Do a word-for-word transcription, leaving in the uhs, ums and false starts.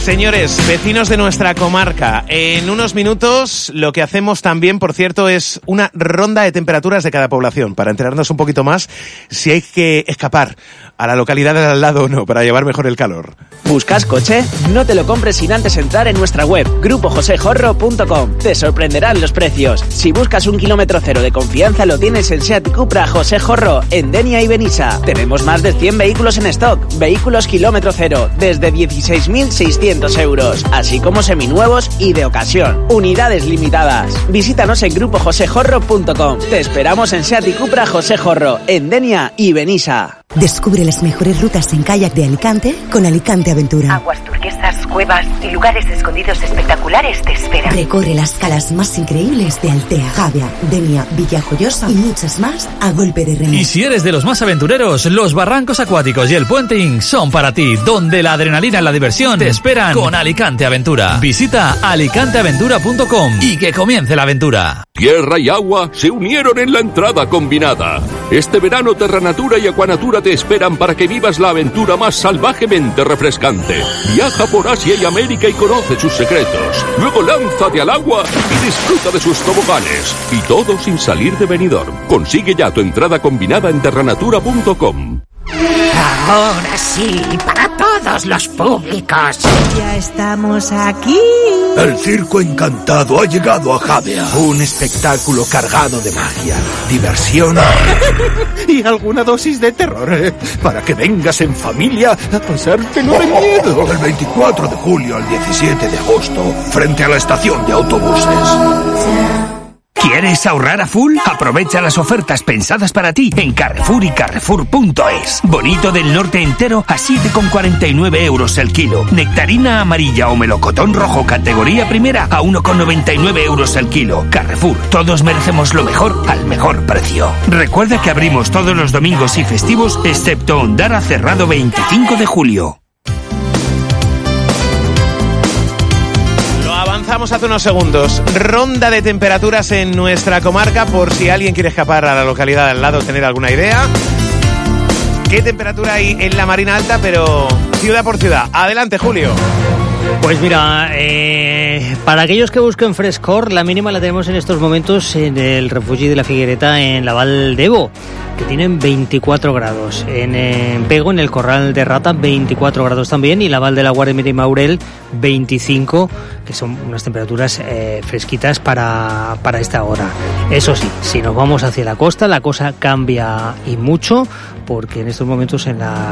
Señores, vecinos de nuestra comarca, en unos minutos lo que hacemos también, por cierto, es una ronda de temperaturas de cada población, para enterarnos un poquito más si hay que escapar a la localidad de al lado o no, para llevar mejor el calor. ¿Buscas coche? No te lo compres sin antes entrar en nuestra web, grupo josé jorro punto com. Te sorprenderán los precios. Si buscas un kilómetro cero de confianza, lo tienes en Seat Cupra José Jorro, en Denia y Benissa. Tenemos más de cien vehículos en stock, vehículos kilómetro cero, desde dieciséis mil seiscientos euros, así como seminuevos y de ocasión. Unidades limitadas. Visítanos en grupo josé jorro punto com. Te esperamos en Seat Cupra José Jorro, en Denia y Benissa. Descubre las mejores rutas en kayak de Alicante con Alicante Aventura. Aguas turquesas, cuevas y lugares escondidos espectaculares te esperan. Recorre las calas más increíbles de Altea, Javia, Denia, Villajoyosa y muchas más a golpe de remo. Y si eres de los más aventureros, los barrancos acuáticos y el puenting son para ti, donde la adrenalina y la diversión te esperan con Alicante Aventura. Visita alicante aventura punto com y que comience la aventura. Tierra y agua se unieron en la entrada combinada. Este verano Terranatura y Aquanatura te esperan para que vivas la aventura más salvajemente refrescante. Viaja por Asia y América y conoce sus secretos. Luego lánzate al agua y disfruta de sus toboganes. Y todo sin salir de Benidorm. Consigue ya tu entrada combinada en terranatura punto com. Ahora sí, para todos los públicos. Ya estamos aquí. El circo encantado ha llegado a Javea. Un espectáculo cargado de magia, diversión y alguna dosis de terror, eh, para que vengas en familia a pasártelo de miedo. Del veinticuatro de julio al diecisiete de agosto, frente a la estación de autobuses. ¿Quieres ahorrar a full? Aprovecha las ofertas pensadas para ti en Carrefour y Carrefour punto es. Bonito del norte entero a siete con cuarenta y nueve euros el kilo. Nectarina amarilla o melocotón rojo categoría primera a uno con noventa y nueve euros el kilo. Carrefour, todos merecemos lo mejor al mejor precio. Recuerda que abrimos todos los domingos y festivos, excepto Ondara cerrado veinticinco de julio. Avanzamos hace unos segundos. Ronda de temperaturas en nuestra comarca, por si alguien quiere escapar a la localidad de al lado, tener alguna idea. ¿Qué temperatura hay en la Marina Alta, pero ciudad por ciudad? Adelante, Julio. Pues mira, eh, para aquellos que busquen frescor, la mínima la tenemos en estos momentos en el refugio de la Figuereta, en la Val d'Ebo, que tienen veinticuatro grados. En, en Pego, en el Corral de Rata, veinticuatro grados también. Y la Val de la Guardia y Maurel, veinticinco, que son unas temperaturas eh, fresquitas para, para esta hora. Eso sí, si nos vamos hacia la costa, la cosa cambia y mucho, porque en estos momentos en la